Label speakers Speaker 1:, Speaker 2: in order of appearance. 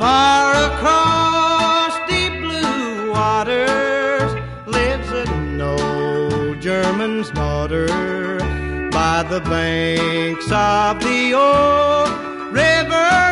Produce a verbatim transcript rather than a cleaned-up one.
Speaker 1: Far across deep blue waters lives an old German's daughter by the banks of the old river